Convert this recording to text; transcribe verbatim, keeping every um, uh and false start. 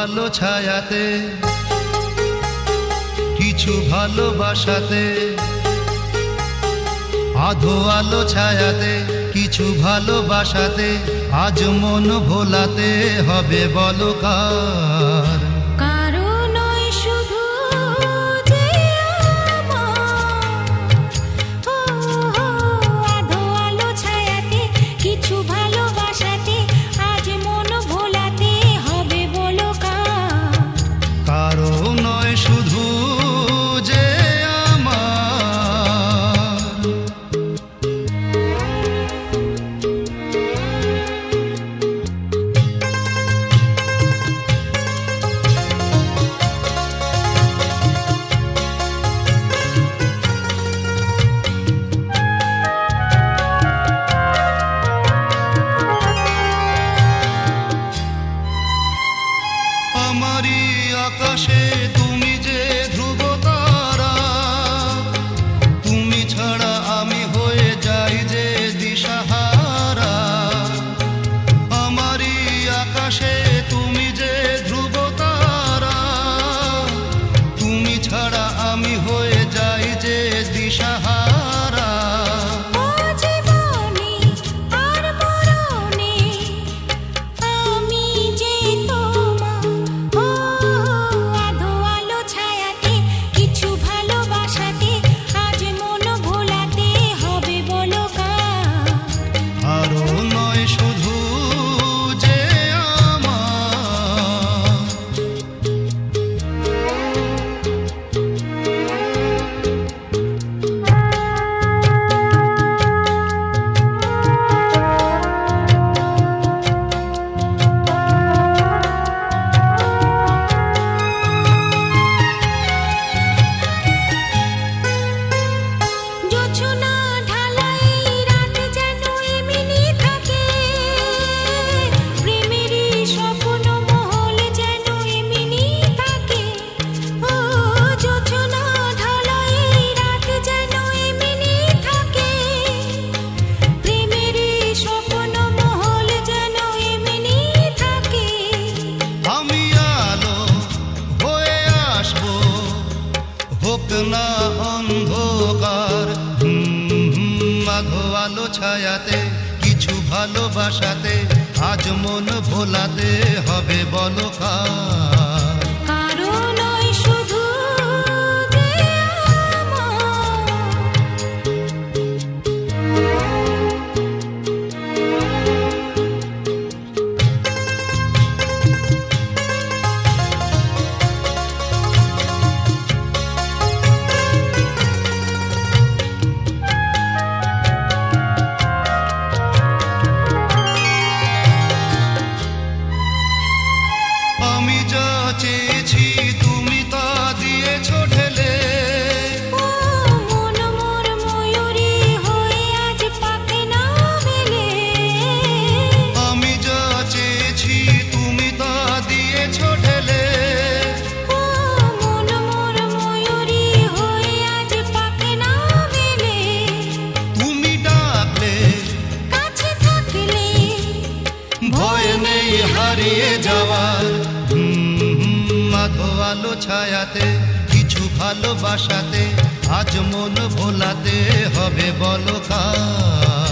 আলো ছায়াতে কিছু ভালোবাসাতে, আধো আলো ছায়াতে কিছু ভালোবাসাতে, আজ মন ভোলাতে হবে বলো কার? আমারি আকাশে তুমি যে ধ্রুব তারা, তুমি ছাড়া আমি হয়ে যাই যে দিশাহারা। আমারি আকাশে তুমি যে ধ্রুব তারা, তুমি ছাড়া আমি হয়ে যাই যে দিশাহারা। না অন্ধকার আধো আলো ছায়াতে কিছু ভালোবাসাতে, আজ মন ভোলাতে হবে বলো কার? আমি যা চেয়েছি তুমি তা দিয়েছ ঢেলে, মন মোর ময়ূরী হয়ে আজ পাখি না মেলে। আমি যা চেয়েছি তুমি তা দিয়েছ ঢেলে, মন মোর ময়ূরী হয়ে আজ পাখি না মেলে। তুমি ডাকলে কাছে থাকলে ভয় নেই হারিয়ে যাওয়ার। আধো আলো ছায়াতে কিছু ভালোবাসাতে, আজ মন ভোলাতে হবে বলো কার?